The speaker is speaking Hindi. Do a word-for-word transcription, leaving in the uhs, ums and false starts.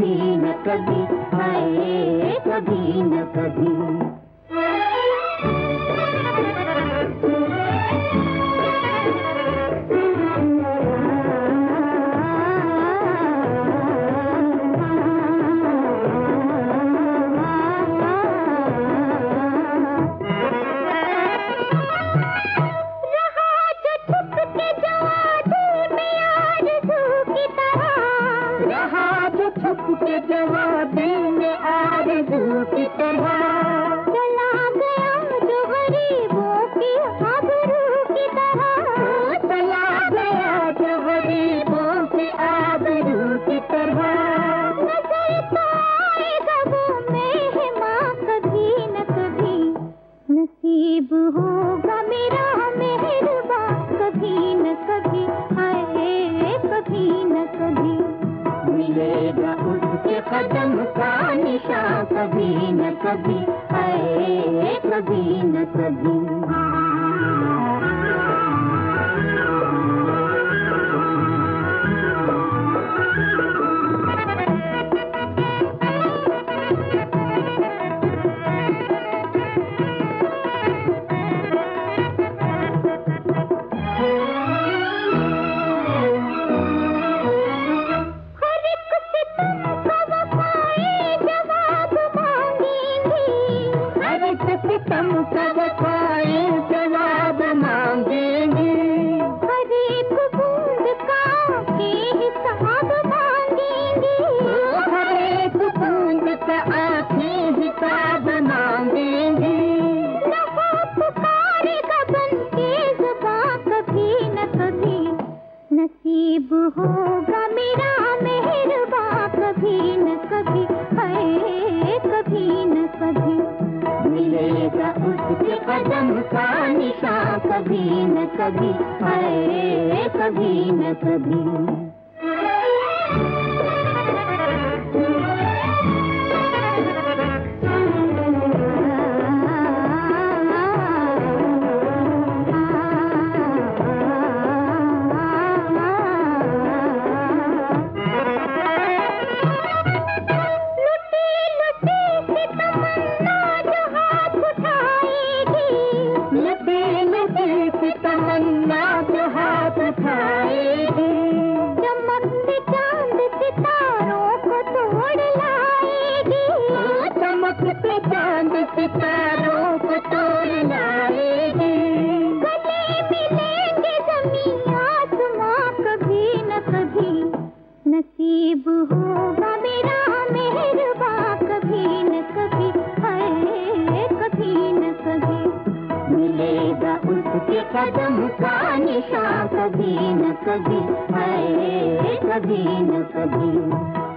कभी न कभी, हाय कभी न कभी। छुप के जवाब में आरज़ू की तरह चला गया जो गरीबों की आबरू की तरह, चला गया जो गरीबों की आबरू की तरह। नजर तो आएगा वो मेहमां कभी न कभी, नसीब होगा मेरा मेहरबां कभी न कभी, हाय कभी न कभी। मिलेगा उसके कदम का निशान कभी न कभी, हाय कभी न कभी। सितम का वफाए जवाब मांगेंगे, हर एक बूंद का के हिसाब मांगेंगे, हर एक बूंद का आखिर हिसाब मांगेंगे। नफा पुकारेगा बन के ज़ुबां कभी न कभी, नसीब होगा मेरा मेहरबां कभी न कभी, हाय कभी न कभी। मिलेगा उसके कदम का निशान कभी न कभी, हाय कभी न कभी। तमन्ना जो हाथ उठाएगी, चमकते चांद सितारों को तोड़ लाएगी, चमकते चांद सितारों को तोड़ लाएगी। गले मिलेंगे ज़मीं आसमां कभी न कभी, नसीब होगा मेरा मेहरबां कभी न कभी, हाय कभी न कभी। मिलेगा उसके कदम का निशान कभी न कभी, हाय कभी न कभी।